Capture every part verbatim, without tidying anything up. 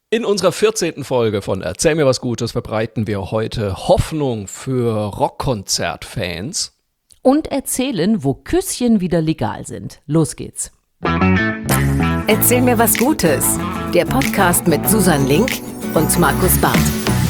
In unserer vierzehnten Folge von Erzähl mir was Gutes verbreiten wir heute Hoffnung für Rockkonzertfans. Und erzählen, wo Küsschen wieder legal sind. Los geht's. Erzähl mir was Gutes. Der Podcast mit Susan Link und Markus Barth.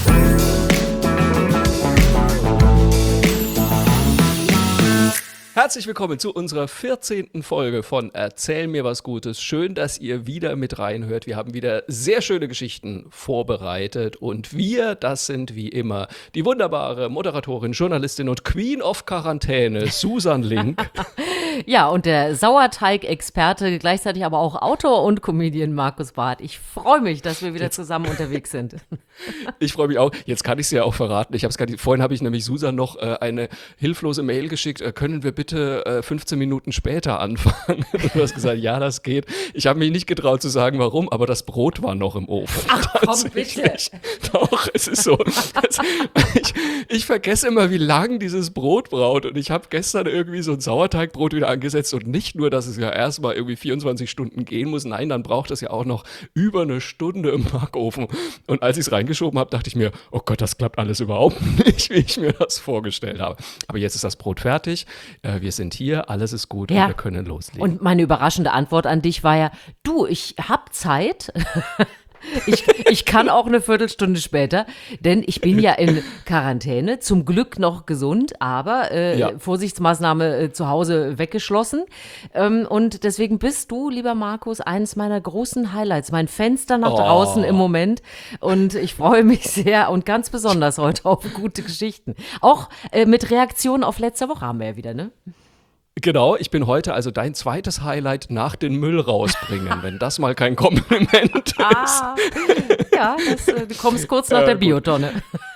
Herzlich willkommen zu unserer vierzehnten Folge von Erzähl mir was Gutes. Schön, dass ihr wieder mit reinhört. Wir haben wieder sehr schöne Geschichten vorbereitet. Und wir, das sind wie immer die wunderbare Moderatorin, Journalistin und Queen of Quarantäne, Susan Link. Ja, und der Sauerteig-Experte, gleichzeitig aber auch Autor und Comedian Markus Barth. Ich freue mich, dass wir wieder Jetzt. zusammen unterwegs sind. Ich freue mich auch. Jetzt kann ich es ja auch verraten. Ich hab's grad, vorhin habe ich nämlich Susan noch äh, eine hilflose Mail geschickt. Äh, können wir bitte äh, fünfzehn Minuten später anfangen? Du hast gesagt, ja, das geht. Ich habe mich nicht getraut zu sagen, warum, aber das Brot war noch im Ofen. Ach komm, bitte. Doch, es ist so. Das, ich, ich vergesse immer, wie lang dieses Brot braucht. Und ich habe gestern irgendwie so ein Sauerteigbrot wieder angesetzt. Und nicht nur, dass es ja erstmal irgendwie vierundzwanzig Stunden gehen muss. Nein, dann braucht es ja auch noch über eine Stunde im Backofen. Und als ich es reingeschoben habe, dachte ich mir, oh Gott, das klappt alles überhaupt nicht, wie ich mir das vorgestellt habe. Aber jetzt ist das Brot fertig. Äh, wir sind hier, alles ist gut ja. und wir können loslegen. Und meine überraschende Antwort an dich war ja, du, ich hab Zeit. Ich, ich kann auch eine Viertelstunde später, denn ich bin ja in Quarantäne, zum Glück noch gesund, aber äh, ja. Vorsichtsmaßnahme äh, zu Hause weggeschlossen. Ähm, und deswegen bist du, lieber Markus, eines meiner großen Highlights, mein Fenster nach oh. draußen im Moment. Und ich freue mich sehr und ganz besonders heute auf gute Geschichten. Auch äh, mit Reaktionen auf letzte Woche haben wir ja wieder, ne? Genau, ich bin heute also dein zweites Highlight nach den Müll rausbringen, wenn das mal kein Kompliment ist. Ah, ja, das, du kommst kurz nach äh, der Biotonne.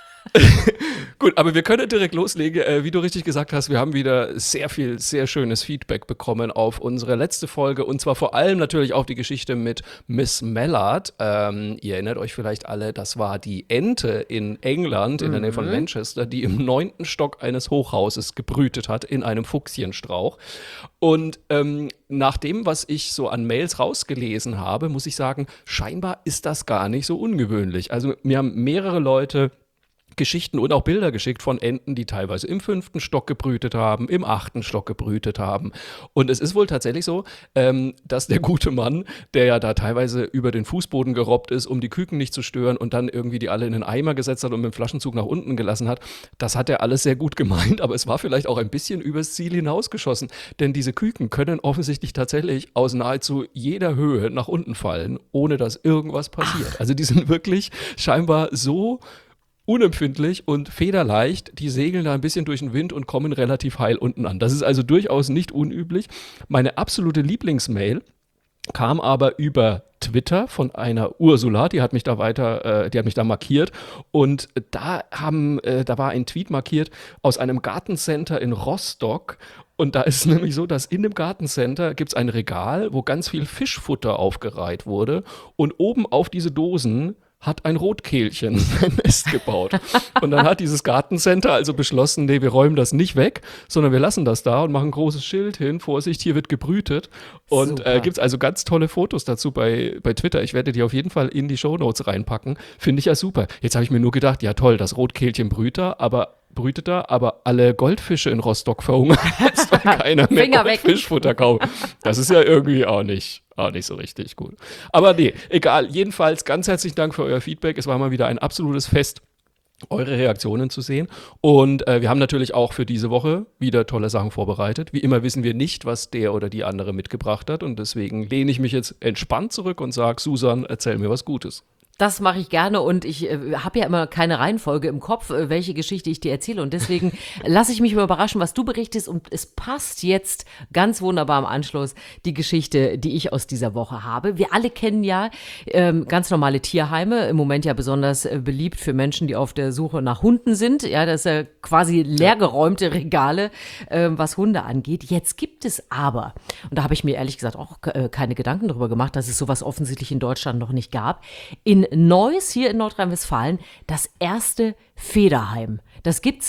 Gut, aber wir können direkt loslegen. Äh, wie du richtig gesagt hast, wir haben wieder sehr viel, sehr schönes Feedback bekommen auf unsere letzte Folge und zwar vor allem natürlich auch die Geschichte mit Miss Mallard. Ähm, ihr erinnert euch vielleicht alle, das war die Ente in England, in mhm. der Nähe von Manchester, die im neunten Stock eines Hochhauses gebrütet hat in einem Fuchsienstrauch. Und ähm, nach dem, was ich so an Mails rausgelesen habe, muss ich sagen, scheinbar ist das gar nicht so ungewöhnlich. Also mir haben mehrere Leute Geschichten und auch Bilder geschickt von Enten, die teilweise im fünften Stock gebrütet haben, im achten Stock gebrütet haben. Und es ist wohl tatsächlich so, ähm, dass der gute Mann, der ja da teilweise über den Fußboden gerobbt ist, um die Küken nicht zu stören und dann irgendwie die alle in den Eimer gesetzt hat und mit dem Flaschenzug nach unten gelassen hat, das hat er alles sehr gut gemeint, aber es war vielleicht auch ein bisschen übers Ziel hinausgeschossen, denn diese Küken können offensichtlich tatsächlich aus nahezu jeder Höhe nach unten fallen, ohne dass irgendwas passiert. Ach. Also die sind wirklich scheinbar so unempfindlich und federleicht, die segeln da ein bisschen durch den Wind und kommen relativ heil unten an. Das ist also durchaus nicht unüblich. Meine absolute Lieblingsmail kam aber über Twitter von einer Ursula, die hat mich da weiter, äh, die hat mich da markiert und da haben, äh, da war ein Tweet markiert aus einem Gartencenter in Rostock. Und da ist es nämlich so, dass in dem Gartencenter gibt es ein Regal, wo ganz viel Fischfutter aufgereiht wurde und oben auf diese Dosen hat ein Rotkehlchen sein Nest gebaut. Und dann hat dieses Gartencenter also beschlossen, nee, wir räumen das nicht weg, sondern wir lassen das da und machen ein großes Schild hin, Vorsicht, hier wird gebrütet. Und äh, gibt es also ganz tolle Fotos dazu bei, bei Twitter. Ich werde die auf jeden Fall in die Shownotes reinpacken. Finde ich ja super. Jetzt habe ich mir nur gedacht, ja toll, das Rotkehlchen brüht da, aber brütet da, aber alle Goldfische in Rostock verhungern jetzt, weil keiner mehr Goldfischfutter kauft. Das ist ja irgendwie auch nicht, auch nicht so richtig gut. Aber nee, egal. Jedenfalls ganz herzlichen Dank für euer Feedback. Es war mal wieder ein absolutes Fest, eure Reaktionen zu sehen. Und äh, wir haben natürlich auch für diese Woche wieder tolle Sachen vorbereitet. Wie immer wissen wir nicht, was der oder die andere mitgebracht hat. Und deswegen lehne ich mich jetzt entspannt zurück und sage, Susan, erzähl mir was Gutes. Das mache ich gerne und ich äh, habe ja immer keine Reihenfolge im Kopf, äh, welche Geschichte ich dir erzähle und deswegen lasse ich mich mal überraschen, was du berichtest und es passt jetzt ganz wunderbar im Anschluss die Geschichte, die ich aus dieser Woche habe. Wir alle kennen ja ähm, ganz normale Tierheime, im Moment ja besonders äh, beliebt für Menschen, die auf der Suche nach Hunden sind. Ja, das ist ja quasi leergeräumte Regale, äh, was Hunde angeht. Jetzt gibt es aber, und da habe ich mir ehrlich gesagt auch äh, keine Gedanken darüber gemacht, dass es sowas offensichtlich in Deutschland noch nicht gab, in Neuss hier in Nordrhein-Westfalen das erste Federheim. Das gibt's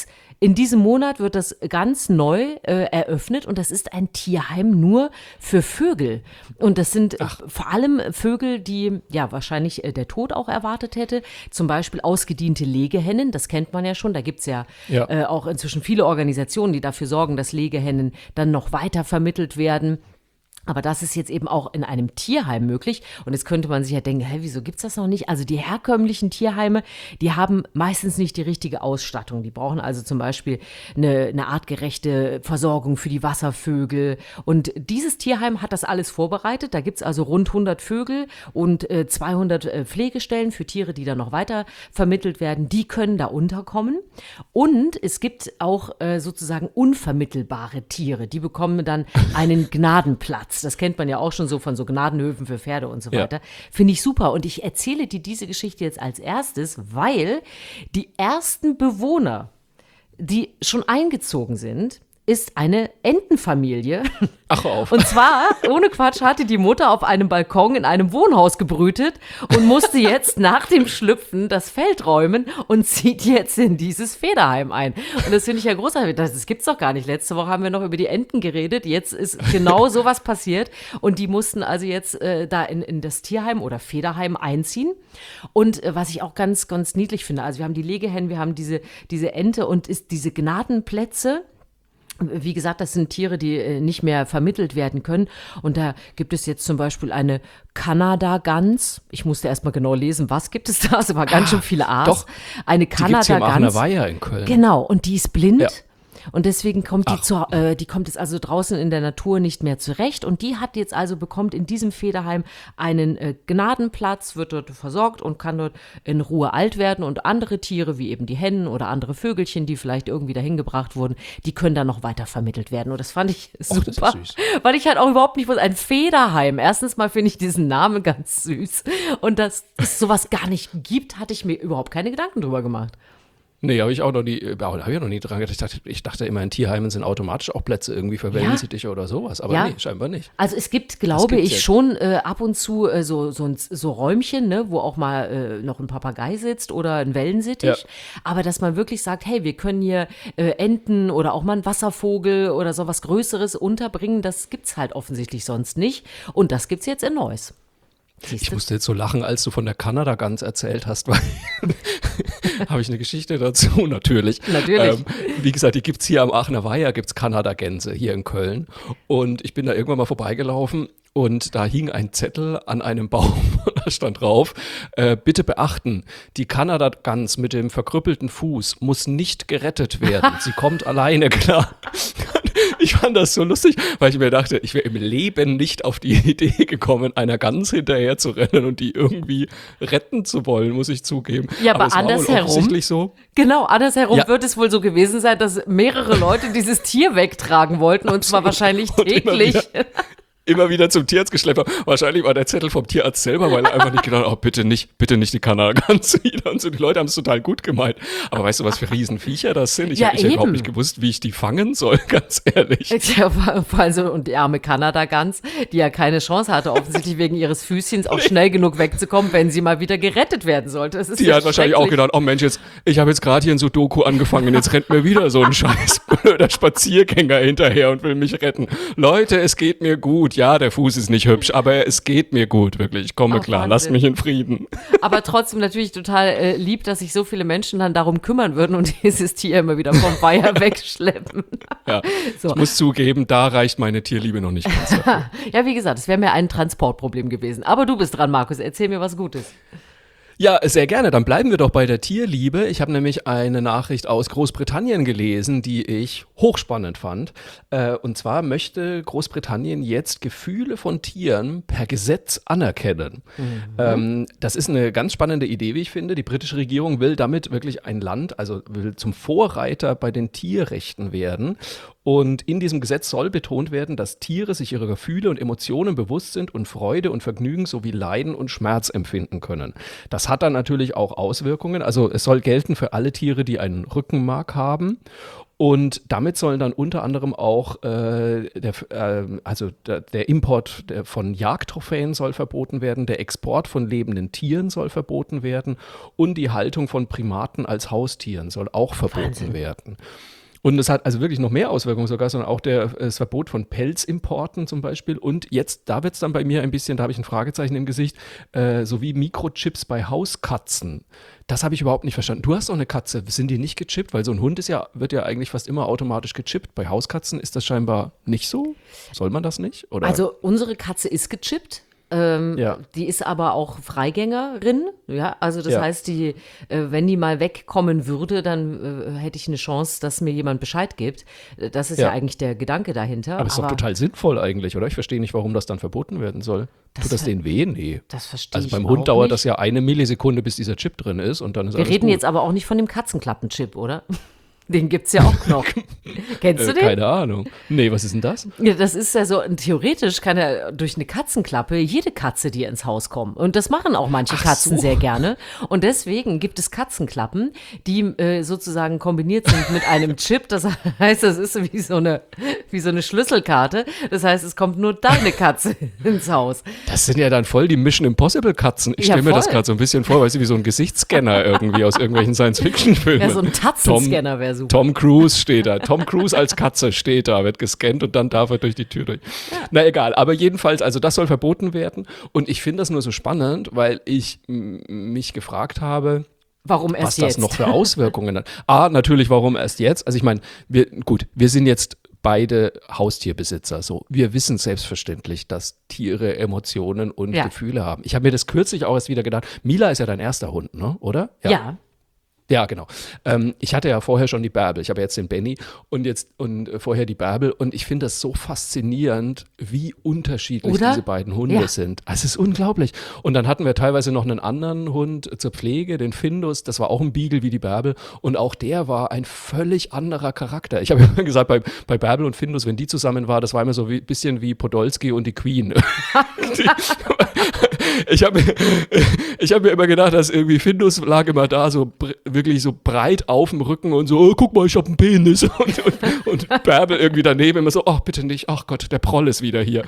in diesem Monat wird das ganz neu äh, eröffnet und das ist ein Tierheim nur für Vögel. Und das sind äh, vor allem Vögel, die ja wahrscheinlich äh, der Tod auch erwartet hätte. Zum Beispiel ausgediente Legehennen, das kennt man ja schon. Da gibt es ja, Ja. Äh, auch inzwischen viele Organisationen, die dafür sorgen, dass Legehennen dann noch weiter vermittelt werden. Aber das ist jetzt eben auch in einem Tierheim möglich. Und jetzt könnte man sich ja denken, hä, wieso gibt's das noch nicht? Also die herkömmlichen Tierheime, die haben meistens nicht die richtige Ausstattung. Die brauchen also zum Beispiel eine, eine artgerechte Versorgung für die Wasservögel. Und dieses Tierheim hat das alles vorbereitet. Da gibt's also rund hundert Vögel und äh, zweihundert äh, Pflegestellen für Tiere, die dann noch weiter vermittelt werden. Die können da unterkommen. Und es gibt auch äh, sozusagen unvermittelbare Tiere. Die bekommen dann einen Gnadenplatz. Das kennt man ja auch schon so von so Gnadenhöfen für Pferde und so Ja. weiter. Finde ich super. Und ich erzähle dir diese Geschichte jetzt als erstes, weil die ersten Bewohner, die schon eingezogen sind, ist eine Entenfamilie. Ach, hör auf. Und zwar, ohne Quatsch, hatte die Mutter auf einem Balkon in einem Wohnhaus gebrütet und musste jetzt nach dem Schlüpfen das Feld räumen und zieht jetzt in dieses Federheim ein. Und das finde ich ja großartig. Das, das gibt's doch gar nicht. Letzte Woche haben wir noch über die Enten geredet. Jetzt ist genau sowas passiert. Und die mussten also jetzt äh, da in, in das Tierheim oder Federheim einziehen. Und äh, was ich auch ganz, ganz niedlich finde, also wir haben die Legehennen, wir haben diese, diese Ente und ist diese Gnadenplätze. Wie gesagt, das sind Tiere, die äh, nicht mehr vermittelt werden können. Und da gibt es jetzt zum Beispiel eine Kanada-Gans. Ich musste erst mal genau lesen, was gibt es da? Es war ganz schön viele A's. doch. Eine Die gibt's hier im Aachener Kanada-Gans. Weiher in Köln. Genau, und die ist blind. Ja. Und deswegen kommt die, Ach. zu, äh, die kommt jetzt also draußen in der Natur nicht mehr zurecht. Und die hat jetzt also, bekommt in diesem Federheim einen äh, Gnadenplatz, wird dort versorgt und kann dort in Ruhe alt werden. Und andere Tiere, wie eben die Hennen oder andere Vögelchen, die vielleicht irgendwie dahin gebracht wurden, die können dann noch weiter vermittelt werden. Und das fand ich Och, das ist super, süß. weil ich halt auch überhaupt nicht wusste, ein Federheim. Erstens mal finde ich diesen Namen ganz süß. Und dass es sowas gar nicht gibt, hatte ich mir überhaupt keine Gedanken drüber gemacht. Nee, habe ich auch noch nie, äh, habe ich noch nie dran gedacht. Ich dachte, ich dachte immer, in Tierheimen sind automatisch auch Plätze irgendwie für Wellensittiche oder sowas. Aber Ja. nee, scheinbar nicht. Also es gibt, glaube gibt's ich, jetzt. schon äh, ab und zu äh, so, so, ein, so Räumchen, ne, wo auch mal äh, noch ein Papagei sitzt oder ein Wellensittich. Ja. Aber dass man wirklich sagt, hey, wir können hier äh, Enten oder auch mal einen Wasservogel oder so was Größeres unterbringen, das gibt's halt offensichtlich sonst nicht. Und das gibt's jetzt in Neuss. Siehst Ich du? musste jetzt so lachen, als du von der Kanada-Gans erzählt hast, weil habe ich eine Geschichte dazu, natürlich. Natürlich. Ähm, wie gesagt, die gibt es hier am Aachener Weiher, gibt es Kanada-Gänse hier in Köln. Und ich bin da irgendwann mal vorbeigelaufen und da hing ein Zettel an einem Baum und da stand drauf, äh, bitte beachten, die Kanada-Gans mit dem verkrüppelten Fuß muss nicht gerettet werden. Sie kommt alleine klar. Ich fand das so lustig, weil ich mir dachte, ich wäre im Leben nicht auf die Idee gekommen, einer Gans hinterher zu rennen und die irgendwie retten zu wollen, muss ich zugeben. Ja, aber es war wohl andersherum- offensichtlich so. Genau, andersherum Ja. wird es wohl so gewesen sein, dass mehrere Leute dieses Tier wegtragen wollten und zwar wahrscheinlich Und immer täglich. wieder- Immer wieder zum Tierarzt geschleppt haben. Wahrscheinlich war der Zettel vom Tierarzt selber, weil er einfach nicht gedacht hat, oh, bitte nicht, bitte nicht die Kanada-Gans wieder. Und so, die Leute haben es total gut gemeint. Aber weißt du, was für Riesenviecher das sind? Ich Ja, habe ja überhaupt eben. nicht gewusst, wie ich die fangen soll, ganz ehrlich. Ja, vor allem so, und die arme Kanada-Gans, die ja keine Chance hatte, offensichtlich wegen ihres Füßchens auch schnell genug wegzukommen, wenn sie mal wieder gerettet werden sollte. Das ist Die ja hat wahrscheinlich auch schrecklich. gedacht, oh Mensch, jetzt, ich habe jetzt gerade hier ein Sudoku angefangen, jetzt rennt mir wieder so ein scheiß blöder Spaziergänger hinterher und will mich retten. Leute, es geht mir gut. Ja, der Fuß ist nicht hübsch, aber es geht mir gut, wirklich. Ich komme Oh, klar, Wahnsinn. lasst mich in Frieden. Aber trotzdem natürlich total äh, lieb, dass sich so viele Menschen dann darum kümmern würden und dieses Tier immer wieder vom Weiher wegschleppen. Ja, So. ich muss zugeben, da reicht meine Tierliebe noch nicht ganz. dafür. Ja, wie gesagt, es wäre mir ein Transportproblem gewesen. Aber du bist dran, Markus. Erzähl mir was Gutes. Ja, sehr gerne. Dann bleiben wir doch bei der Tierliebe. Ich habe nämlich eine Nachricht aus Großbritannien gelesen, die ich hochspannend fand. Äh, und zwar möchte Großbritannien jetzt Gefühle von Tieren per Gesetz anerkennen. Mhm. Ähm, das ist eine ganz spannende Idee, wie ich finde. Die britische Regierung will damit wirklich ein Land, also will zum Vorreiter bei den Tierrechten werden. Und in diesem Gesetz soll betont werden, dass Tiere sich ihrer Gefühle und Emotionen bewusst sind und Freude und Vergnügen sowie Leiden und Schmerz empfinden können. Das hat dann natürlich auch Auswirkungen. Also es soll gelten für alle Tiere, die einen Rückenmark haben. Und damit sollen dann unter anderem auch äh, der, äh, also der, der Import der, von Jagdtrophäen soll verboten werden, der Export von lebenden Tieren soll verboten werden und die Haltung von Primaten als Haustieren soll auch verboten Wahnsinn. werden. Und es hat also wirklich noch mehr Auswirkungen sogar, sondern auch der, das Verbot von Pelzimporten zum Beispiel. Und jetzt, da wird es dann bei mir ein bisschen, da habe ich ein Fragezeichen im Gesicht, äh, sowie Mikrochips bei Hauskatzen. Das habe ich überhaupt nicht verstanden. Du hast doch eine Katze, sind die nicht gechippt? Weil so ein Hund ist ja, wird ja eigentlich fast immer automatisch gechippt. Bei Hauskatzen ist das scheinbar nicht so. Soll man das nicht? Oder? Also unsere Katze ist gechippt. Ähm, Ja. Die ist aber auch Freigängerin, ja, also das Ja. heißt, die, äh, wenn die mal wegkommen würde, dann äh, hätte ich eine Chance, dass mir jemand Bescheid gibt. Äh, Das ist ja, Ja. eigentlich der Gedanke dahinter. aber ist doch total sinnvoll eigentlich, oder? Ich verstehe nicht, warum das dann verboten werden soll. Das Tut das ver- denen weh? Nee. Das verstehe Also ich beim auch Hund dauert nicht. das ja eine Millisekunde, bis dieser Chip drin ist und dann ist Wir alles reden gut. jetzt aber auch nicht von dem Katzenklappenchip, oder? Den gibt's ja auch noch. Kennst du Äh, den? keine Ahnung. Nee, was ist denn das? Ja, das ist ja so, theoretisch kann er durch eine Katzenklappe jede Katze dir ins Haus kommen. Und das machen auch manche Ach Katzen so. sehr gerne. Und deswegen gibt es Katzenklappen, die äh, sozusagen kombiniert sind mit einem Chip. Das heißt, das ist so wie so eine, wie so eine Schlüsselkarte. Das heißt, es kommt nur deine Katze ins Haus. Das sind ja dann voll die Mission Impossible Katzen. Ich Ja, stelle mir das voll. gerade so ein bisschen vor, weißt du, wie so ein Gesichtsscanner irgendwie aus irgendwelchen Science-Fiction-Filmen. Ja, so ein Tatzenscanner wäre super. Tom Cruise steht da. Tom Cruise als Katze steht da, wird gescannt und dann darf er durch die Tür durch. Na egal, aber jedenfalls, also das soll verboten werden. Und ich finde das nur so spannend, weil ich m- mich gefragt habe, Warum erst was das jetzt? noch für Auswirkungen hat. A, natürlich, warum erst jetzt? Also ich meine, wir, gut, wir sind jetzt beide Haustierbesitzer. So, wir wissen selbstverständlich, dass Tiere Emotionen und Ja. Gefühle haben. Ich habe mir das kürzlich auch erst wieder gedacht. Mila ist ja dein erster Hund, ne? Oder? Ja. Ja, genau. Ähm, ich hatte ja vorher schon die Bärbel. Ich habe jetzt den Benny und jetzt und äh, vorher die Bärbel. Und ich finde das so faszinierend, wie unterschiedlich Oder? diese beiden Hunde Ja. sind. Also es ist unglaublich. Und dann hatten wir teilweise noch einen anderen Hund zur Pflege, den Findus. Das war auch ein Beagle wie die Bärbel. Und auch der war ein völlig anderer Charakter. Ich habe immer gesagt, bei, bei Bärbel und Findus, wenn die zusammen war, das war immer so ein bisschen wie Podolski und die Queen. die, ich habe mir, ich hab mir immer gedacht, dass irgendwie Findus lag immer da, so br- wirklich so breit auf dem Rücken und so, oh, guck mal, ich habe einen Penis. Und, und, und Bärbel irgendwie daneben immer so, ach bitte nicht, ach Gott, der Proll ist wieder hier.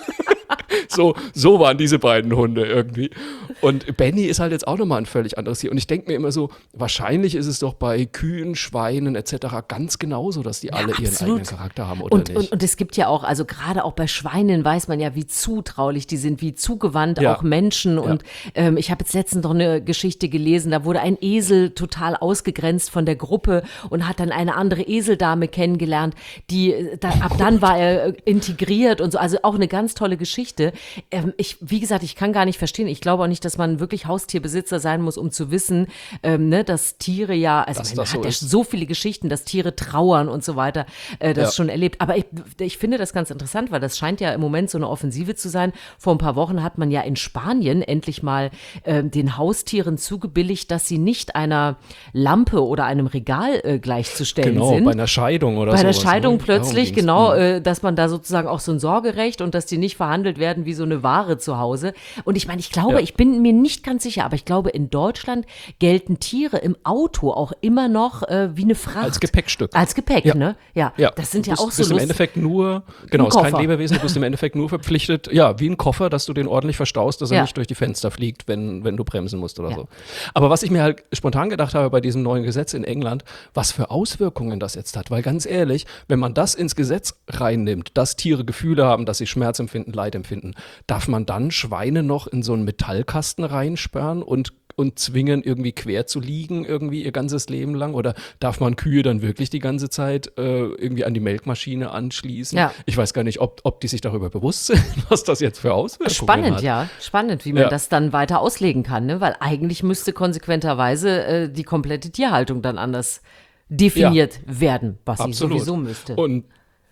So, so waren diese beiden Hunde irgendwie. Und Benny ist halt jetzt auch nochmal ein völlig anderes Tier. Und ich denke mir immer so, wahrscheinlich ist es doch bei Kühen, Schweinen et cetera ganz genauso, dass die alle ihren absolut. eigenen Charakter haben, oder Und, nicht? und, und es gibt ja auch, also gerade auch bei Schweinen weiß man ja, wie zutraulich die sind, wie zugewandt Ja. auch Menschen. Und ähm, ich habe jetzt letztens noch eine Geschichte gelesen, da wurde ein Esel total ausgegrenzt von der Gruppe und hat dann eine andere Eseldame kennengelernt, die, äh, da, ab dann war er äh, integriert und so, also auch eine ganz tolle Geschichte. Ähm, ich, wie gesagt, ich kann gar nicht verstehen, ich glaube auch nicht, dass man wirklich Haustierbesitzer sein muss, um zu wissen, ähm, ne, dass Tiere ja, also Dass man das hat so ja ist. so viele Geschichten, dass Tiere trauern und so weiter, äh, das Ja. schon erlebt. Aber ich, ich finde das ganz interessant, weil das scheint ja im Moment so eine Offensive zu sein. Vor ein paar Wochen hat man ja in Spanien endlich mal ähm, den Haustieren zugebilligt, dass sie nicht einer Lampe oder einem Regal äh, gleichzustellen Genau, sind. bei einer Scheidung oder Bei der sowas, Scheidung ne? plötzlich, Darum ging's. genau, Mhm. äh, dass man da sozusagen auch so ein Sorgerecht und dass die nicht verhandelt werden wie so eine Ware zu Hause. Und ich meine, ich glaube, Ja. ich bin mir nicht ganz sicher, aber ich glaube, in Deutschland gelten Tiere im Auto auch immer noch äh, wie eine Fracht. Als Gepäckstück. Als Gepäck, Ja. ne? Ja. Ja, Das sind du ja bist, auch so bist im lust- Endeffekt nur, genau, Ein ist kein Koffer. Lebewesen, du bist im Endeffekt nur verpflichtet, ja, wie ein Koffer, dass du den ordentlich verstaust, dass er Ja. nicht durch die Fenster fliegt, wenn, wenn du bremsen musst oder Ja. so. Aber was ich mir halt spontan gedacht habe bei diesem neuen Gesetz in England, was für Auswirkungen das jetzt hat, weil ganz ehrlich, wenn man das ins Gesetz reinnimmt, dass Tiere Gefühle haben, dass sie Schmerz empfinden, Leid empfinden, darf man dann Schweine noch in so einen Metallkasten reinsperren und und zwingen, irgendwie quer zu liegen, irgendwie ihr ganzes Leben lang? Oder darf man Kühe dann wirklich die ganze Zeit äh, irgendwie an die Melkmaschine anschließen? Ja. Ich weiß gar nicht, ob, ob die sich darüber bewusst sind, was das jetzt für Auswirkungen Spannend, hat. ja. Spannend, wie man Ja. das dann weiter auslegen kann, ne? Weil eigentlich müsste konsequenterweise äh, die komplette Tierhaltung dann anders definiert werden, was Absolut. sie sowieso müsste. Und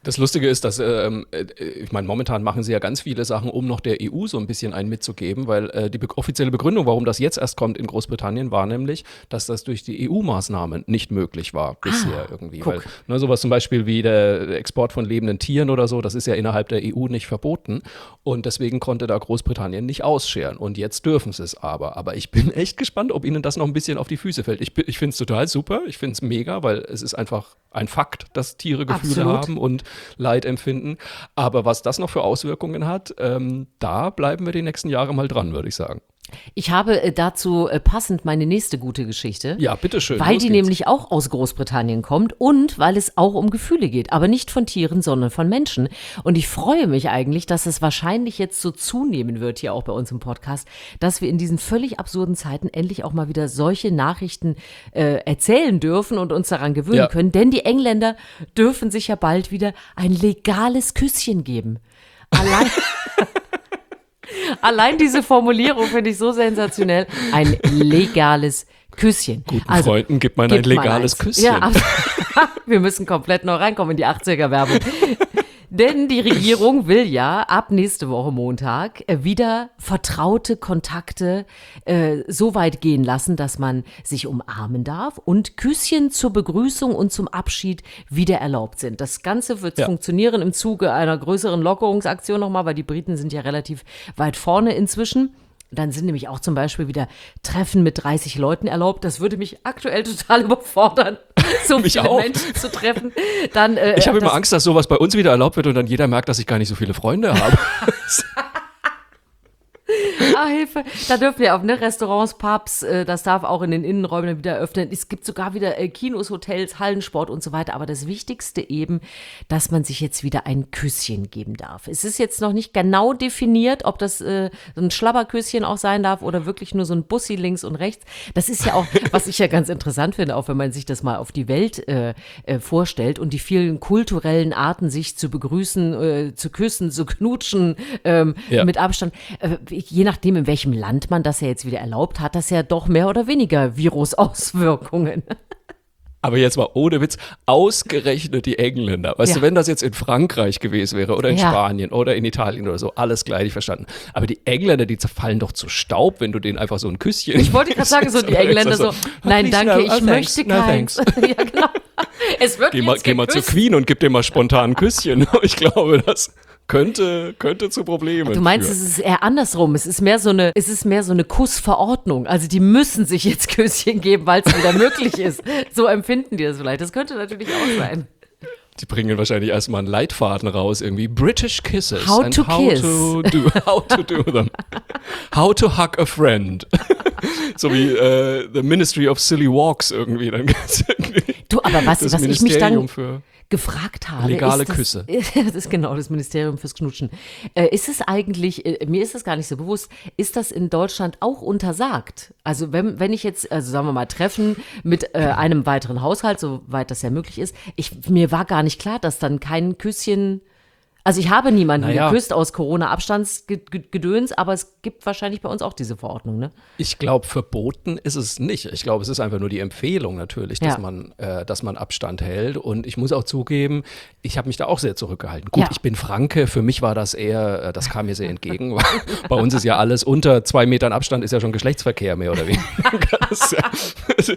Das Lustige ist, dass, ähm, äh, ich meine, momentan machen sie ja ganz viele Sachen, um noch der E U so ein bisschen einen mitzugeben, weil äh, die be- offizielle Begründung, warum das jetzt erst kommt in Großbritannien, war nämlich, dass das durch die E U-Maßnahmen nicht möglich war bisher Ah, irgendwie. guck. Weil ne, sowas zum Beispiel wie der Export von lebenden Tieren oder so, das ist ja innerhalb der E U nicht verboten und deswegen konnte da Großbritannien nicht ausscheren und jetzt dürfen sie es aber. Aber ich bin echt gespannt, ob ihnen das noch ein bisschen auf die Füße fällt. Ich, bin- ich finde es total super, ich finde es mega, weil es ist einfach ein Fakt, dass Tiere Gefühle Absolut. haben und Leid empfinden. Aber was das noch für Auswirkungen hat, ähm, da bleiben wir die nächsten Jahre mal dran, würde ich sagen. Ich habe äh, dazu äh, passend meine nächste gute Geschichte. Ja, bitteschön. Weil los die geht's. nämlich auch aus Großbritannien kommt und weil es auch um Gefühle geht, aber nicht von Tieren, sondern von Menschen. Und ich freue mich eigentlich, dass es wahrscheinlich jetzt so zunehmen wird hier auch bei uns im Podcast, dass wir in diesen völlig absurden Zeiten endlich auch mal wieder solche Nachrichten äh, erzählen dürfen und uns daran gewöhnen Ja. können. Denn die Engländer dürfen sich ja bald wieder ein legales Küsschen geben. Allein... Allein diese Formulierung finde ich so sensationell. Ein legales Küsschen. Guten Also, Freunden gibt man ein gibt man legales eins. Küsschen. Ja, abs- wir müssen komplett noch reinkommen in die achtziger-Werbung. Denn die Regierung will ja ab nächste Woche Montag äh, wieder vertraute Kontakte äh, so weit gehen lassen, dass man sich umarmen darf und Küsschen zur Begrüßung und zum Abschied wieder erlaubt sind. Das Ganze wird Ja. funktionieren im Zuge einer größeren Lockerungsaktion nochmal, weil die Briten sind ja relativ weit vorne inzwischen. Dann sind nämlich auch zum Beispiel wieder Treffen mit dreißig Leuten erlaubt. Das würde mich aktuell total überfordern, so Mich viele auch. Menschen zu treffen. Dann, äh, Ich habe immer das- Angst, dass sowas bei uns wieder erlaubt wird und dann jeder merkt, dass ich gar nicht so viele Freunde habe. Ah, Hilfe. Da dürfen wir auch, ne, Restaurants, Pubs, äh, das darf auch in den Innenräumen dann wieder öffnen. Es gibt sogar wieder äh, Kinos, Hotels, Hallensport und so weiter. Aber das Wichtigste eben, dass man sich jetzt wieder ein Küsschen geben darf. Es ist jetzt noch nicht genau definiert, ob das äh, so ein Schlabberküsschen auch sein darf oder wirklich nur so ein Bussi links und rechts. Das ist ja auch, was ich ja ganz interessant finde, auch wenn man sich das mal auf die Welt äh, äh, vorstellt und die vielen kulturellen Arten, sich zu begrüßen, äh, zu küssen, zu knutschen, ähm, Ja. mit Abstand. Äh, je nachdem, in welchem Land man das ja jetzt wieder erlaubt, hat das ja doch mehr oder weniger Virusauswirkungen. Aber jetzt mal ohne Witz, ausgerechnet die Engländer. Weißt Ja. du, wenn das jetzt in Frankreich gewesen wäre oder in Ja. Spanien oder in Italien oder so, alles gleich, ich verstanden. Aber die Engländer, die zerfallen doch zu Staub, wenn du denen einfach so ein Küsschen Ich wollte gerade sagen, so die Engländer so, nein, danke, ich möchte no, keins. thanks. Ja, genau. Es wird Geh mal, jetzt geh mal zur geküsst. Queen und gib dir mal spontan ein Küsschen. Ich glaube, das könnte, könnte zu Problemen Du meinst, führen. es ist eher andersrum. Es ist mehr so eine, es ist mehr so eine Kussverordnung. Also die müssen sich jetzt Küsschen geben, weil es wieder möglich ist. So empfinden die das vielleicht. Das könnte natürlich auch sein. Die bringen wahrscheinlich erstmal einen Leitfaden raus, irgendwie British Kisses. How and to how kiss. To do, how to do them. How to hug a friend. So wie äh, The Ministry of Silly Walks irgendwie. Dann gibt's irgendwie Du, aber was, das was ich mich dann Ministerium für gefragt habe, legale ist das, Küsse. Das ist genau das Ministerium fürs Knutschen. Äh, ist es eigentlich, äh, mir ist das gar nicht so bewusst, ist das in Deutschland auch untersagt? Also wenn, wenn ich jetzt, also sagen wir mal, Treffen mit äh, einem weiteren Haushalt, soweit das ja möglich ist, ich, mir war gar nicht klar, dass dann kein Küsschen, also ich habe niemanden Naja. geküsst aus Corona-Abstandsgedöns, aber es gibt wahrscheinlich bei uns auch diese Verordnung, ne? Ich glaube, verboten ist es nicht. Ich glaube, es ist einfach nur die Empfehlung natürlich, dass, Ja. man, äh, dass man Abstand hält. Und ich muss auch zugeben, ich habe mich da auch sehr zurückgehalten. Gut, Ja. ich bin Franke, für mich war das eher, äh, das kam mir sehr entgegen. Weil bei uns ist ja alles unter zwei Metern Abstand, ist ja schon Geschlechtsverkehr mehr oder weniger. Das ist ja,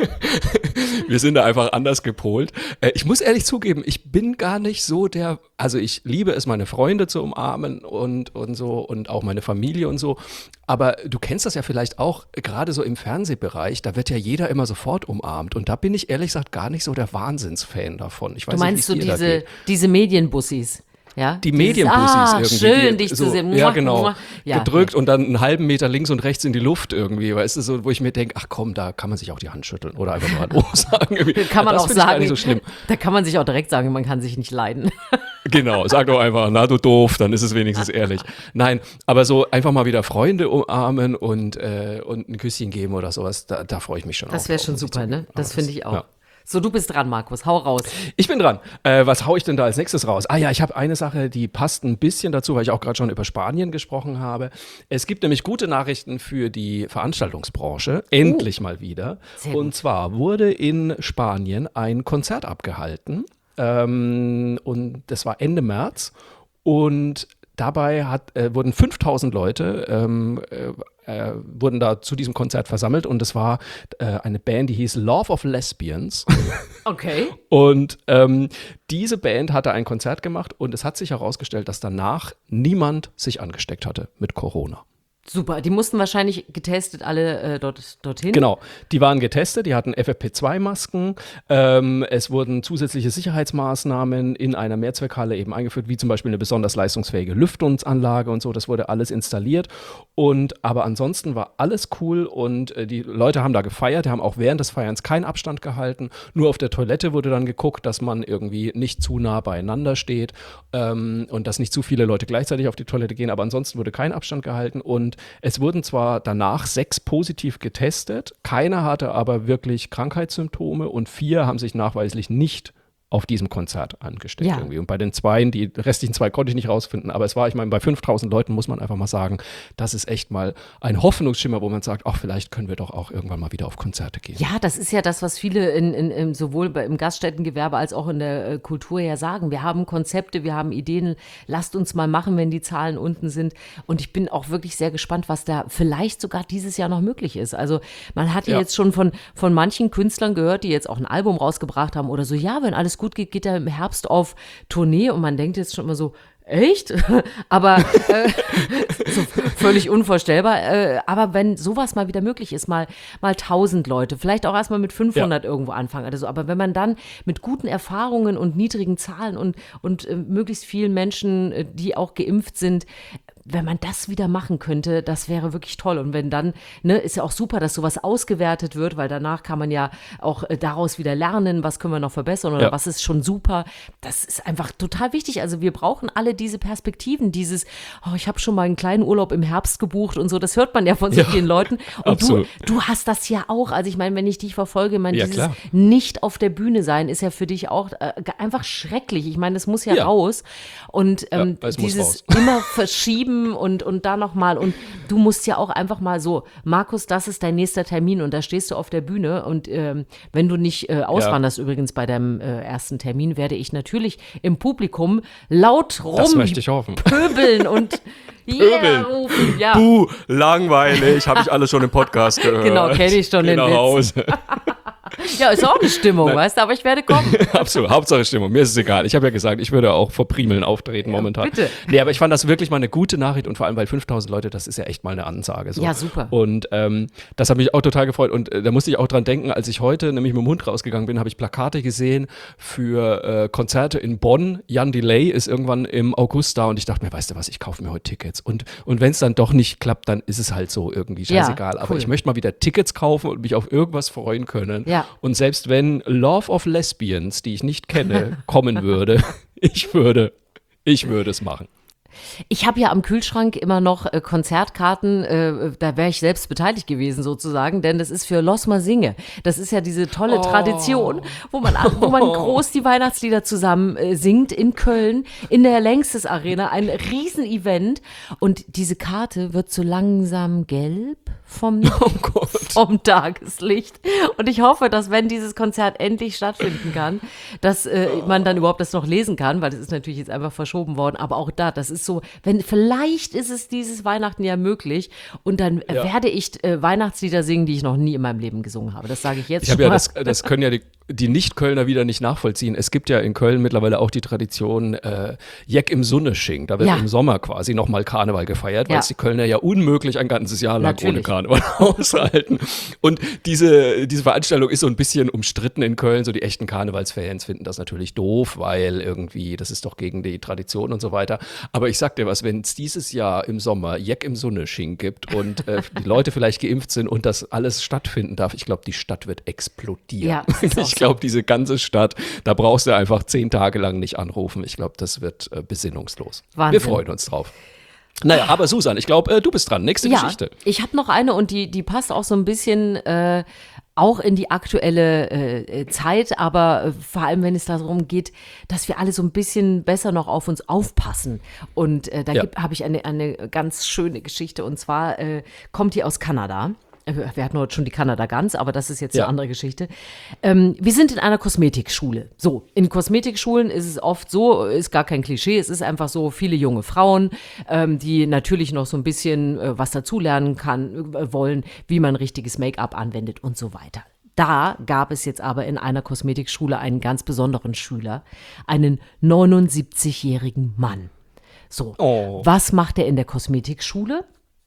wir sind da einfach anders gepolt. Äh, ich muss ehrlich zugeben, ich bin gar nicht so der, also ich liebe es, meine Freunde zu umarmen und, und so und auch meine Familie und so. Aber du kennst das ja vielleicht auch, gerade so im Fernsehbereich, da wird ja jeder immer sofort umarmt. Und da bin ich ehrlich gesagt gar nicht so der Wahnsinnsfan davon. Ich weiß Du meinst so nicht, wie es dir da diese, geht. diese Medienbussis? Ja? Die Dieses, Medienbussis ah, irgendwie. schön, die dich so, zu sehen. Ja, Muah, genau. muah. Ja, Gedrückt und dann einen halben Meter links und rechts in die Luft irgendwie. Weißt du, so, wo ich mir denke, ach komm, da kann man sich auch die Hand schütteln oder einfach nur Hallo sagen. Irgendwie. Kann man das auch finde ich gar sagen, nicht so schlimm. da kann man sich auch direkt sagen, man kann sich nicht leiden. Genau, sag doch einfach, na du doof, dann ist es wenigstens ehrlich. Nein, aber so einfach mal wieder Freunde umarmen und, äh, und ein Küsschen geben oder sowas, da, da freue ich mich schon Das auch wäre drauf, schon muss ich super, zugeben. ne? Das Aber finde ich auch. ja. So, du bist dran, Markus. Hau raus. Ich bin dran. Äh, was hau ich denn da als nächstes raus? Ah ja, ich habe eine Sache, die passt ein bisschen dazu, weil ich auch gerade schon über Spanien gesprochen habe. Es gibt nämlich gute Nachrichten für die Veranstaltungsbranche. Endlich mal wieder. Sehr gut. Und zwar wurde in Spanien ein Konzert abgehalten. ähm, und das war Ende März und dabei hat, äh, wurden fünftausend Leute ähm, äh, äh, wurden da zu diesem Konzert versammelt und es war äh, eine Band, die hieß Love of Lesbians. Okay. Und ähm, diese Band hatte ein Konzert gemacht und es hat sich herausgestellt, dass danach niemand sich angesteckt hatte mit Corona. Super, die mussten wahrscheinlich getestet alle äh, dort, dorthin. Genau, die waren getestet, die hatten F F P zwei Masken, ähm, es wurden zusätzliche Sicherheitsmaßnahmen in einer Mehrzweckhalle eben eingeführt, wie zum Beispiel eine besonders leistungsfähige Lüftungsanlage und so, das wurde alles installiert und aber ansonsten war alles cool und äh, die Leute haben da gefeiert, die haben auch während des Feierns keinen Abstand gehalten, nur auf der Toilette wurde dann geguckt, dass man irgendwie nicht zu nah beieinander steht ähm, und dass nicht zu viele Leute gleichzeitig auf die Toilette gehen, aber ansonsten wurde kein Abstand gehalten und es wurden zwar danach sechs positiv getestet, keiner hatte aber wirklich Krankheitssymptome und vier haben sich nachweislich nicht auf diesem Konzert angesteckt Ja. irgendwie. Und bei den Zweien, die restlichen zwei konnte ich nicht rausfinden, aber es war, ich meine, bei fünftausend Leuten muss man einfach mal sagen, das ist echt mal ein Hoffnungsschimmer, wo man sagt, ach, vielleicht können wir doch auch irgendwann mal wieder auf Konzerte gehen. Ja, das ist ja das, was viele in, in, in, sowohl bei, im Gaststättengewerbe als auch in der äh, Kultur ja sagen. Wir haben Konzepte, wir haben Ideen, lasst uns mal machen, wenn die Zahlen unten sind. Und ich bin auch wirklich sehr gespannt, was da vielleicht sogar dieses Jahr noch möglich ist. Also man hat ja, Ja. jetzt schon von, von manchen Künstlern gehört, die jetzt auch ein Album rausgebracht haben oder so, ja, wenn alles gut geht, geht er im Herbst auf Tournee und man denkt jetzt schon immer so, echt? Aber äh, so völlig unvorstellbar. Äh, aber wenn sowas mal wieder möglich ist, mal mal tausend Leute, vielleicht auch erstmal mit fünfhundert Ja. irgendwo anfangen oder so. Aber wenn man dann mit guten Erfahrungen und niedrigen Zahlen und, und äh, möglichst vielen Menschen, äh, die auch geimpft sind, wenn man das wieder machen könnte, das wäre wirklich toll. Und wenn dann, ne, ist ja auch super, dass sowas ausgewertet wird, weil danach kann man ja auch äh, daraus wieder lernen, was können wir noch verbessern oder Ja. was ist schon super. Das ist einfach total wichtig. Also wir brauchen alle diese Perspektiven, dieses, oh, ich habe schon mal einen kleinen Urlaub im Herbst gebucht und so, das hört man ja von so Ja, vielen Leuten. Und du, absolut. du hast das ja auch. Also ich meine, wenn ich dich verfolge, ich meine, Ja, dieses klar. nicht auf der Bühne sein ist ja für dich auch äh, einfach schrecklich. Ich meine, das muss ja, Ja. raus. Und ähm, Ja, es muss dieses raus. immer verschieben und, und da nochmal. Und du musst ja auch einfach mal so, Markus, das ist dein nächster Termin und da stehst du auf der Bühne. Und ähm, wenn du nicht äh, auswanderst, übrigens bei deinem äh, ersten Termin, werde ich natürlich im Publikum laut Das rum möchte ich hoffen. pöbeln und yeah rufen. Ja. Puh, langweilig, habe ich alles schon im Podcast gehört. Genau, kenn ich schon Geh den nach Witz. Hause. Ja, ist auch eine Stimmung, weißt du, aber ich werde kommen. Absolut, Hauptsache Stimmung. Mir ist es egal. Ich habe ja gesagt, ich würde auch vor Primeln auftreten momentan. bitte. Nee, aber ich fand das wirklich mal eine gute Nachricht und vor allem, weil fünftausend Leute, das ist ja echt mal eine Ansage. So. Ja, super. Und ähm, das hat mich auch total gefreut und äh, da musste ich auch dran denken, als ich heute nämlich mit dem Hund rausgegangen bin, habe ich Plakate gesehen für äh, Konzerte in Bonn. Jan Delay ist irgendwann im August da und ich dachte mir, weißt du was, ich kaufe mir heute Tickets. Und, und wenn es dann doch nicht klappt, dann ist es halt so irgendwie Ja, scheißegal. Aber cool. ich möchte mal wieder Tickets kaufen und mich auf irgendwas freuen können. Ja. Und selbst wenn Love of Lesbians, die ich nicht kenne, kommen würde, ich würde, ich würde es machen. Ich habe ja am Kühlschrank immer noch äh, Konzertkarten, äh, da wäre ich selbst beteiligt gewesen sozusagen, denn das ist für Los Mal Singe. Das ist ja diese tolle Tradition, wo man, wo man groß die Weihnachtslieder zusammen äh, singt in Köln, in der Längstes Arena, ein Riesenevent. Und diese Karte wird so langsam gelb vom, Oh Gott. vom Tageslicht. Und ich hoffe, dass wenn dieses Konzert endlich stattfinden kann, dass äh, man dann überhaupt das noch lesen kann, weil das ist natürlich jetzt einfach verschoben worden. Aber auch da, das ist so, wenn vielleicht ist es dieses Weihnachten ja möglich und dann äh, Ja. werde ich äh, Weihnachtslieder singen, die ich noch nie in meinem Leben gesungen habe. Das sage ich jetzt Ich habe schon ja, mal. das, das können ja die, die Nicht-Kölner wieder nicht nachvollziehen. Es gibt ja in Köln mittlerweile auch die Tradition äh, Jeck im Sunnesching. Da wird Ja. im Sommer quasi nochmal Karneval gefeiert, weil Ja. es die Kölner ja unmöglich ein ganzes Jahr lang ohne Natürlich. Karneval aushalten. Und diese, diese Veranstaltung ist so ein bisschen umstritten in Köln. So die echten Karnevalsfans finden das natürlich doof, weil irgendwie, das ist doch gegen die Tradition und so weiter. Aber ich sag dir was, wenn es dieses Jahr im Sommer Jeck im Sunnesching gibt und äh, die Leute vielleicht geimpft sind und das alles stattfinden darf, ich glaube, die Stadt wird explodieren. Ja, das ist auch ich glaube, diese ganze Stadt, da brauchst du einfach zehn Tage lang nicht anrufen. Ich glaube, das wird äh, besinnungslos. Wahnsinn. Wir freuen uns drauf. Naja, aber Susan, ich glaube, äh, du bist dran. Nächste Ja, Geschichte. ich habe noch eine und die, die passt auch so ein bisschen äh, auch in die aktuelle äh, Zeit, aber äh, vor allem, wenn es darum geht, dass wir alle so ein bisschen besser noch auf uns aufpassen. Und äh, da Ja. habe ich eine, eine ganz schöne Geschichte und zwar äh, kommt die aus Kanada. Wir hatten heute schon die Kanada Gans, aber das ist jetzt Ja. eine andere Geschichte. Ähm, wir sind in einer Kosmetikschule. So, in Kosmetikschulen ist es oft so, ist gar kein Klischee, es ist einfach so, viele junge Frauen, ähm, die natürlich noch so ein bisschen äh, was dazulernen kann, äh, wollen, wie man richtiges Make-up anwendet und so weiter. Da gab es jetzt aber in einer Kosmetikschule einen ganz besonderen Schüler, einen neunundsiebzigjährigen Mann. So, Oh. was macht er in der Kosmetikschule?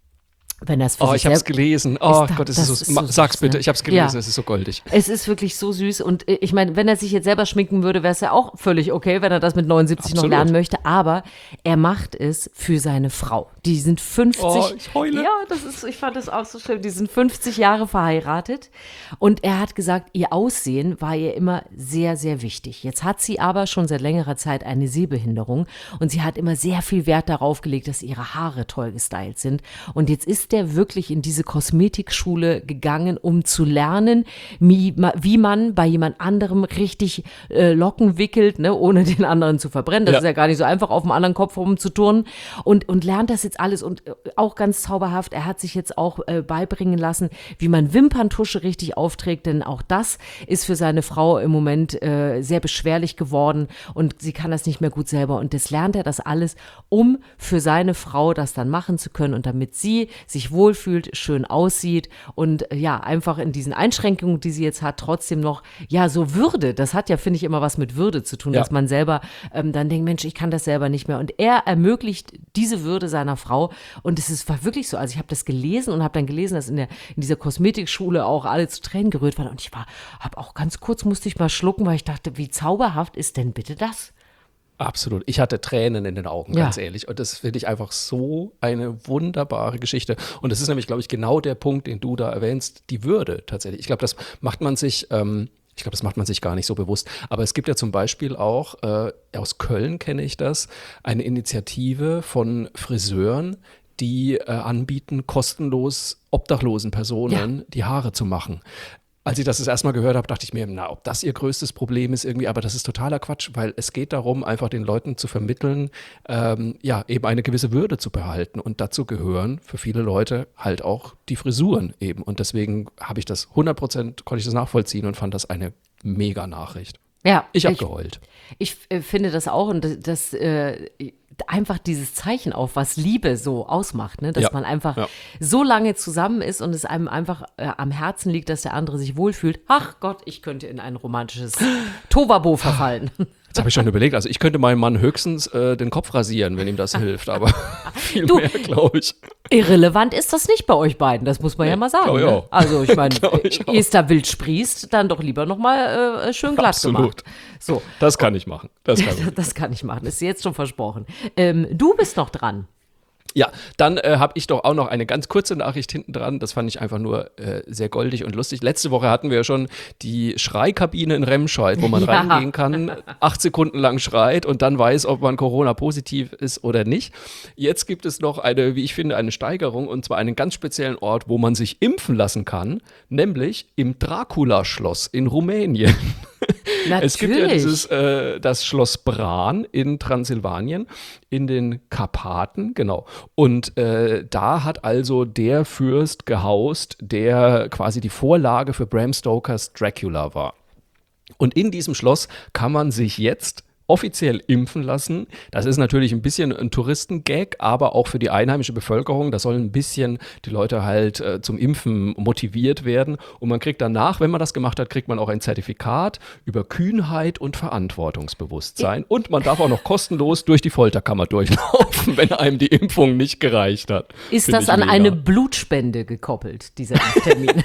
Wenn er es für Oh, sich ich habe es selb- gelesen. Oh Ist da- Gott, es das ist so, ist ma- so sag's süß, bitte, ne? ich habe es gelesen, Ja. es ist so goldig. Es ist wirklich so süß und äh, ich meine, wenn er sich jetzt selber schminken würde, wäre es ja auch völlig okay, wenn er das mit neunundsiebzig noch Absolut. lernen möchte, aber er macht es für seine Frau. Die sind fünfzig. Oh, ich heule. Ja, das ist, ich fand das auch so schlimm. Die sind fünfzig Jahre verheiratet und er hat gesagt, ihr Aussehen war ihr immer sehr, sehr wichtig. Jetzt hat sie aber schon seit längerer Zeit eine Sehbehinderung und sie hat immer sehr viel Wert darauf gelegt, dass ihre Haare toll gestylt sind. Und jetzt ist der wirklich in diese Kosmetikschule gegangen, um zu lernen, wie, ma- wie man bei jemand anderem richtig äh, Locken wickelt, ne, ohne den anderen zu verbrennen. Das Ja. ist ja gar nicht so einfach, auf dem anderen Kopf rumzuturnen. Und, und lernt das jetzt alles und äh, auch ganz zauberhaft. Er hat sich jetzt auch äh, beibringen lassen, wie man Wimperntusche richtig aufträgt, denn auch das ist für seine Frau im Moment äh, sehr beschwerlich geworden und sie kann das nicht mehr gut selber. Und das lernt er das alles, um für seine Frau das dann machen zu können und damit sie sich wohlfühlt, schön aussieht und äh, ja, einfach in diesen Einschränkungen, die sie jetzt hat, trotzdem noch, ja, so Würde. Das hat ja, finde ich, immer was mit Würde zu tun, Ja. dass man selber ähm, dann denkt, Mensch, ich kann das selber nicht mehr. Und er ermöglicht diese Würde seiner Frau. Und es ist, war wirklich so. Also ich habe das gelesen und habe dann gelesen, dass in, der, in dieser Kosmetikschule auch alle zu Tränen gerührt waren. Und ich war, habe auch ganz kurz, musste ich mal schlucken, weil ich dachte, wie zauberhaft ist denn bitte das? Absolut. Ich hatte Tränen in den Augen, Ja. ganz ehrlich. Und das finde ich einfach so eine wunderbare Geschichte. Und das ist nämlich, glaube ich, genau der Punkt, den du da erwähnst, die Würde tatsächlich. Ich glaube, das macht man sich, ähm, ich glaube, das macht man sich gar nicht so bewusst. Aber es gibt ja zum Beispiel auch, äh, aus Köln kenne ich das, eine Initiative von Friseuren, die äh, anbieten, kostenlos obdachlosen Personen die Haare zu machen. Als ich das das erste Mal gehört habe, dachte ich mir, na, ob das ihr größtes Problem ist irgendwie, aber das ist totaler Quatsch, weil es geht darum, einfach den Leuten zu vermitteln, ähm, ja, eben eine gewisse Würde zu behalten und dazu gehören für viele Leute halt auch die Frisuren eben und deswegen habe ich das hundert Prozent, konnte ich das nachvollziehen und fand das eine mega Nachricht. Ja, Ich habe geheult. Ich äh, finde das auch und das, das äh, einfach dieses Zeichen auf, was Liebe so ausmacht, ne? Dass Ja, man einfach ja. so lange zusammen ist und es einem einfach äh, am Herzen liegt, dass der andere sich wohlfühlt. Ach Gott, ich könnte in ein romantisches Tovabo verfallen. Jetzt habe ich schon überlegt, also ich könnte meinem Mann höchstens äh, den Kopf rasieren, wenn ihm das hilft, aber viel Du- mehr, glaube ich. Irrelevant ist das nicht bei euch beiden, das muss man ja Nee, mal sagen. glaub ich Ne? auch. Also ich meine, Glaub ich auch. ehe es da wild sprießt, dann doch lieber nochmal äh, schön glatt Absolut. gemacht. So, Das kann ich machen. Das kann ich. das kann ich machen, ist jetzt schon versprochen. Ähm, du bist noch dran. Ja, dann äh, habe ich doch auch noch eine ganz kurze Nachricht hinten dran. Das fand ich einfach nur äh, sehr goldig und lustig. Letzte Woche hatten wir ja schon die Schreikabine in Remscheid, wo man Ja. reingehen kann, acht Sekunden lang schreit und dann weiß, ob man Corona-positiv ist oder nicht. Jetzt gibt es noch eine, wie ich finde, eine Steigerung und zwar einen ganz speziellen Ort, wo man sich impfen lassen kann, nämlich im Dracula-Schloss in Rumänien. Natürlich. Es gibt ja dieses, äh, das Schloss Bran in Transsilvanien, in den Karpaten, genau. Und äh, da hat also der Fürst gehaust, der quasi die Vorlage für Bram Stokers Dracula war. Und in diesem Schloss kann man sich jetzt offiziell impfen lassen. Das ist natürlich ein bisschen ein Touristengag, aber auch für die einheimische Bevölkerung. Da sollen ein bisschen die Leute halt äh, zum Impfen motiviert werden. Und man kriegt danach, wenn man das gemacht hat, kriegt man auch ein Zertifikat über Kühnheit und Verantwortungsbewusstsein. Und man darf auch noch kostenlos durch die Folterkammer durchlaufen, wenn einem die Impfung nicht gereicht hat. Ist Find das ich an mega. eine Blutspende gekoppelt, dieser Termin?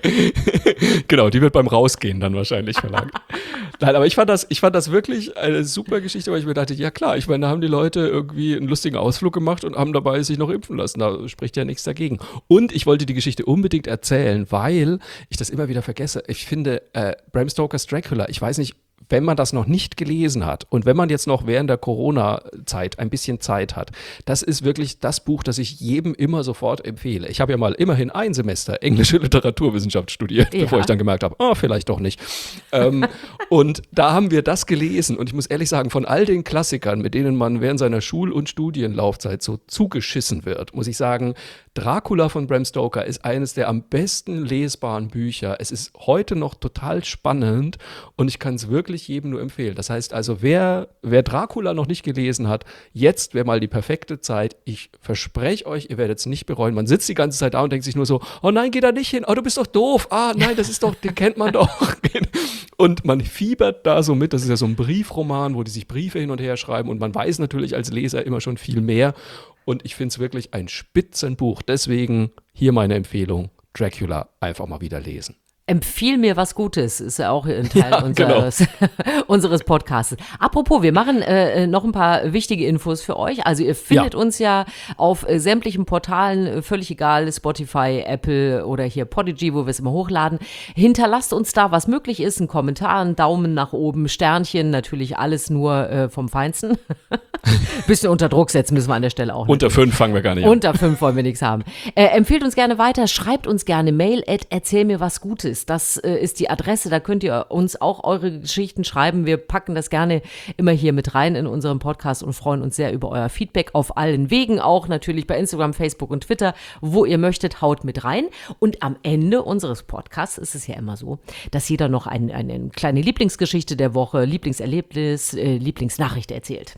Genau, die wird beim Rausgehen dann wahrscheinlich verlangt. Nein, aber ich fand das, ich fand das wirklich eine super Geschichte, weil ich mir dachte, ja klar, ich meine, da haben die Leute irgendwie einen lustigen Ausflug gemacht und haben dabei sich noch impfen lassen. Da spricht ja nichts dagegen. Und ich wollte die Geschichte unbedingt erzählen, weil ich das immer wieder vergesse. Ich finde, äh, Bram Stokers Dracula, ich weiß nicht, wenn man das noch nicht gelesen hat und wenn man jetzt noch während der Corona-Zeit ein bisschen Zeit hat, das ist wirklich das Buch, das ich jedem immer sofort empfehle. Ich habe ja mal immerhin ein Semester englische Literaturwissenschaft studiert, ja. bevor ich dann gemerkt habe, oh, vielleicht doch nicht. ähm, und da haben wir das gelesen und ich muss ehrlich sagen, von all den Klassikern, mit denen man während seiner Schul- und Studienlaufzeit so zugeschissen wird, muss ich sagen, Dracula von Bram Stoker ist eines der am besten lesbaren Bücher. Es ist heute noch total spannend und ich kann es wirklich jedem nur empfehlen. Das heißt also, wer, wer Dracula noch nicht gelesen hat, jetzt wäre mal die perfekte Zeit. Ich verspreche euch, ihr werdet es nicht bereuen. Man sitzt die ganze Zeit da und denkt sich nur so, oh nein, geh da nicht hin, oh, du bist doch doof, ah nein, das ist doch, den kennt man doch. Und man fiebert da so mit, das ist ja so ein Briefroman, wo die sich Briefe hin und her schreiben und man weiß natürlich als Leser immer schon viel mehr. Und ich finde es wirklich ein Spitzenbuch. Deswegen hier meine Empfehlung, Dracula einfach mal wieder lesen. Empfiehl mir was Gutes, ist ja auch ein Teil ja, unseres, genau. unseres Podcasts. Apropos, wir machen äh, noch ein paar wichtige Infos für euch. Also ihr findet ja. uns ja auf äh, sämtlichen Portalen, äh, völlig egal, Spotify, Apple oder hier Podigy, wo wir es immer hochladen. Hinterlasst uns da, was möglich ist, einen Kommentar, einen Daumen nach oben, Sternchen, natürlich alles nur äh, vom Feinsten. Bisschen unter Druck setzen müssen wir an der Stelle auch. Unter fünf fangen wir gar nicht an. Unter fünf wollen wir nichts haben. Äh, empfehlt uns gerne weiter, schreibt uns gerne Mail at erzähl mir was Gutes. Das äh, ist die Adresse, da könnt ihr uns auch eure Geschichten schreiben. Wir packen das gerne immer hier mit rein in unserem Podcast und freuen uns sehr über euer Feedback auf allen Wegen, auch natürlich bei Instagram, Facebook und Twitter, wo ihr möchtet, haut mit rein. Und am Ende unseres Podcasts ist es ja immer so, dass jeder noch ein, eine kleine Lieblingsgeschichte der Woche, Lieblingserlebnis, äh, Lieblingsnachricht erzählt.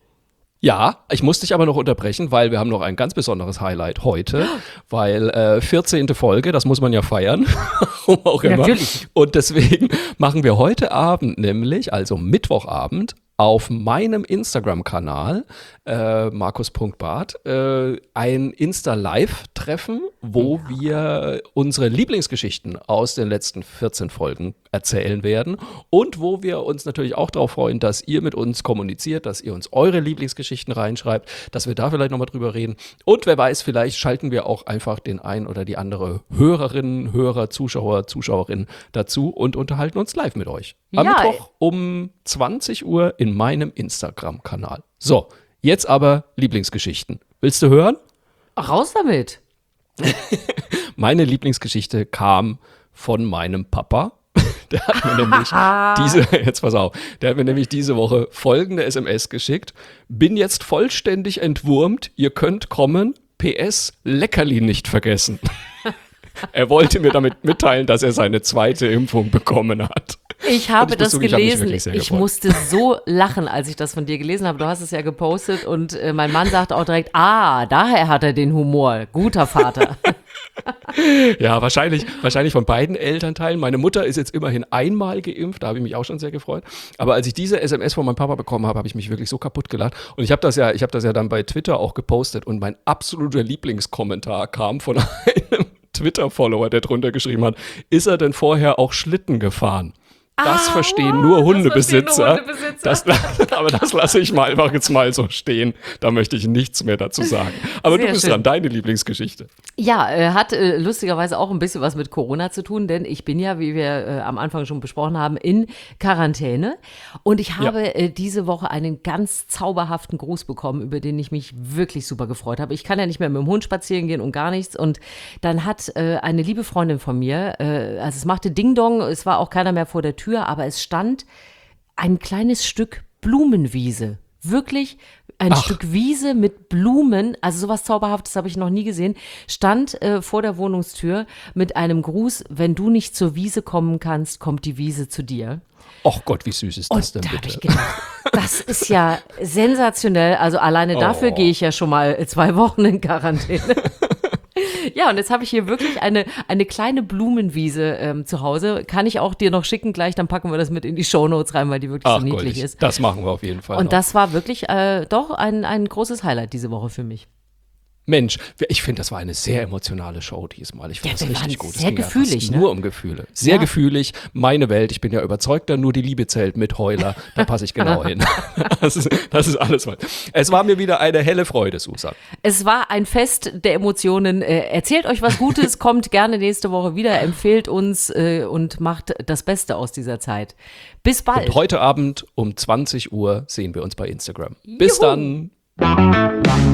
Ja, ich muss dich aber noch unterbrechen, weil wir haben noch ein ganz besonderes Highlight heute, weil äh, vierzehnte Folge, das muss man ja feiern, warum auch immer. Natürlich. Und deswegen machen wir heute Abend nämlich, also Mittwochabend, auf meinem Instagram-Kanal, äh, markus punkt barth, äh, ein Insta-Live-Treffen, wo ja. wir unsere Lieblingsgeschichten aus den letzten vierzehn Folgen erzählen werden und wo wir uns natürlich auch darauf freuen, dass ihr mit uns kommuniziert, dass ihr uns eure Lieblingsgeschichten reinschreibt, dass wir da vielleicht nochmal drüber reden und wer weiß, vielleicht schalten wir auch einfach den ein oder die andere Hörerin, Hörer, Zuschauer, Zuschauerin dazu und unterhalten uns live mit euch. Am ja. Mittwoch um zwanzig Uhr in meinem Instagram-Kanal. So, jetzt aber Lieblingsgeschichten. Willst du hören? Raus damit. Meine Lieblingsgeschichte kam von meinem Papa. Der hat mir nämlich diese, jetzt pass auf, der hat mir nämlich diese Woche folgende S M S geschickt. Bin jetzt vollständig entwurmt, ihr könnt kommen. P S, Leckerli nicht vergessen. Er wollte mir damit mitteilen, dass er seine zweite Impfung bekommen hat. Ich habe ich das zugeben, gelesen. Ich, ich musste so lachen, als ich das von dir gelesen habe. Du hast es ja gepostet und äh, mein Mann sagte auch direkt, ah, daher hat er den Humor. Guter Vater. Ja, wahrscheinlich, wahrscheinlich von beiden Elternteilen. Meine Mutter ist jetzt immerhin einmal geimpft, da habe ich mich auch schon sehr gefreut. Aber als ich diese S M S von meinem Papa bekommen habe, habe ich mich wirklich so kaputt gelacht. Und ich habe das ja, ich habe das ja dann bei Twitter auch gepostet und mein absoluter Lieblingskommentar kam von einem Twitter-Follower, der drunter geschrieben hat, ist er denn vorher auch Schlitten gefahren? Das ah, verstehen nur Hundebesitzer. Nur Hundebesitzer. Das, aber das lasse ich mal einfach jetzt mal so stehen. Da möchte ich nichts mehr dazu sagen. Aber Sehr du bist schön. dran, deine Lieblingsgeschichte. Ja, äh, hat äh, lustigerweise auch ein bisschen was mit Corona zu tun, denn ich bin ja, wie wir äh, am Anfang schon besprochen haben, in Quarantäne. Und ich habe ja. äh, diese Woche einen ganz zauberhaften Gruß bekommen, über den ich mich wirklich super gefreut habe. Ich kann ja nicht mehr mit dem Hund spazieren gehen und gar nichts. Und dann hat äh, eine liebe Freundin von mir, äh, also es machte Ding-Dong, es war auch keiner mehr vor der Tür, aber es stand ein kleines Stück Blumenwiese. Wirklich ein Ach. Stück Wiese mit Blumen, also sowas Zauberhaftes habe ich noch nie gesehen, stand äh, vor der Wohnungstür mit einem Gruß, wenn du nicht zur Wiese kommen kannst, kommt die Wiese zu dir. Ach Gott, wie süß ist das und denn da bitte? Habe ich gedacht, das ist ja sensationell, also alleine dafür oh. gehe ich ja schon mal zwei Wochen in Quarantäne. Ja, und jetzt habe ich hier wirklich eine, eine kleine Blumenwiese ähm, zu Hause. Kann ich auch dir noch schicken gleich, dann packen wir das mit in die Shownotes rein, weil die wirklich Ach, so niedlich goldig. ist. Das machen wir auf jeden Fall Und noch. Das war wirklich äh, doch ein, ein großes Highlight diese Woche für mich. Mensch, ich finde, das war eine sehr emotionale Show diesmal. Ich finde Ja, das wir richtig waren gut. Es sehr ging ja gefühlig, fast ne? nur um Gefühle. Sehr Ja. gefühlig. Meine Welt. Ich bin ja überzeugter, nur die Liebe zählt mit Heuler. Da passe ich genau hin. Das ist, das ist alles. Was. Es war mir wieder eine helle Freude, Susan. Es war ein Fest der Emotionen. Äh, erzählt euch was Gutes, kommt gerne nächste Woche wieder, empfehlt uns äh, und macht das Beste aus dieser Zeit. Bis bald. Und heute Abend um zwanzig Uhr sehen wir uns bei Instagram. Bis Juhu. dann.